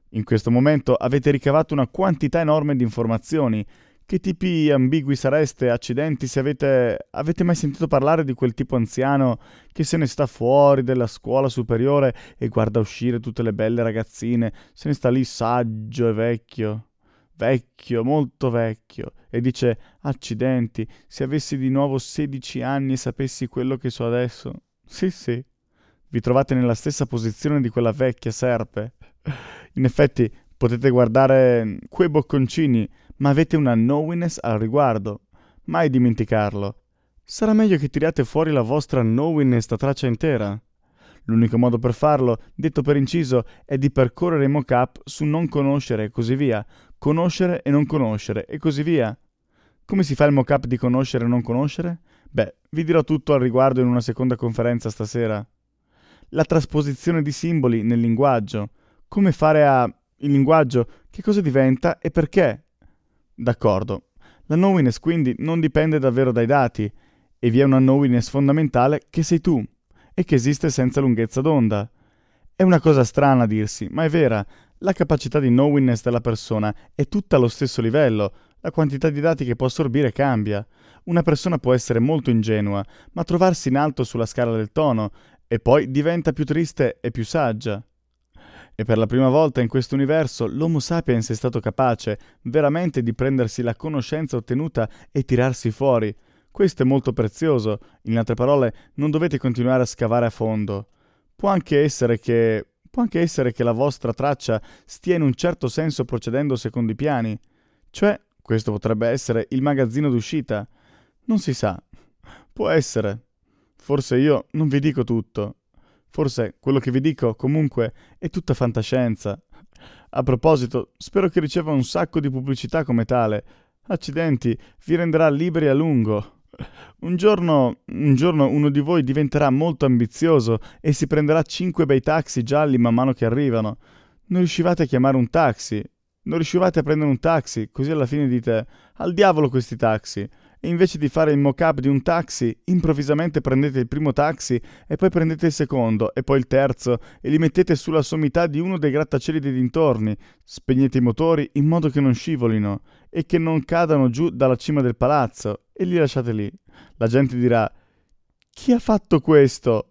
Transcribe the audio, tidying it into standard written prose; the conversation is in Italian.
In questo momento avete ricavato una quantità enorme di informazioni. Che tipi ambigui sareste, accidenti, se avete mai sentito parlare di quel tipo anziano che se ne sta fuori della scuola superiore e guarda uscire tutte le belle ragazzine, se ne sta lì saggio e vecchio, vecchio, molto vecchio, e dice, accidenti, se avessi di nuovo 16 anni e sapessi quello che so adesso. Sì, sì, vi trovate nella stessa posizione di quella vecchia serpe. In effetti, potete guardare quei bocconcini, ma avete una knowiness al riguardo. Mai dimenticarlo. Sarà meglio che tiriate fuori la vostra knowiness da traccia intera. L'unico modo per farlo, detto per inciso, è di percorrere i mock-up su non conoscere e così via, conoscere e non conoscere e così via. Come si fa il mock-up di conoscere e non conoscere? Beh, vi dirò tutto al riguardo in una seconda conferenza stasera. La trasposizione di simboli nel linguaggio. Come fare a... il linguaggio, che cosa diventa e perché? D'accordo. La knowiness quindi non dipende davvero dai dati, e vi è una knowiness fondamentale che sei tu, e che esiste senza lunghezza d'onda. È una cosa strana a dirsi, ma è vera. La capacità di knowiness della persona è tutta allo stesso livello, la quantità di dati che può assorbire cambia. Una persona può essere molto ingenua, ma trovarsi in alto sulla scala del tono, e poi diventa più triste e più saggia. E per la prima volta in questo universo l'Homo sapiens è stato capace veramente di prendersi la conoscenza ottenuta e tirarsi fuori. Questo è molto prezioso, in altre parole non dovete continuare a scavare a fondo. Può anche essere che la vostra traccia stia in un certo senso procedendo secondo i piani. Cioè, questo potrebbe essere il magazzino d'uscita. Non si sa. Può essere. Forse io non vi dico tutto. Forse quello che vi dico, comunque, è tutta fantascienza. A proposito, spero che riceva un sacco di pubblicità come tale. Accidenti, vi renderà liberi a lungo. Un giorno uno di voi diventerà molto ambizioso e si prenderà 5 bei taxi gialli man mano che arrivano. Non riuscivate a chiamare un taxi. Non riuscivate a prendere un taxi, così alla fine dite al diavolo questi taxi. E invece di fare il mock-up di un taxi, improvvisamente prendete il primo taxi e poi prendete il secondo e poi il terzo e li mettete sulla sommità di uno dei grattacieli dei dintorni. Spegnete i motori in modo che non scivolino e che non cadano giù dalla cima del palazzo e li lasciate lì. La gente dirà: chi ha fatto questo?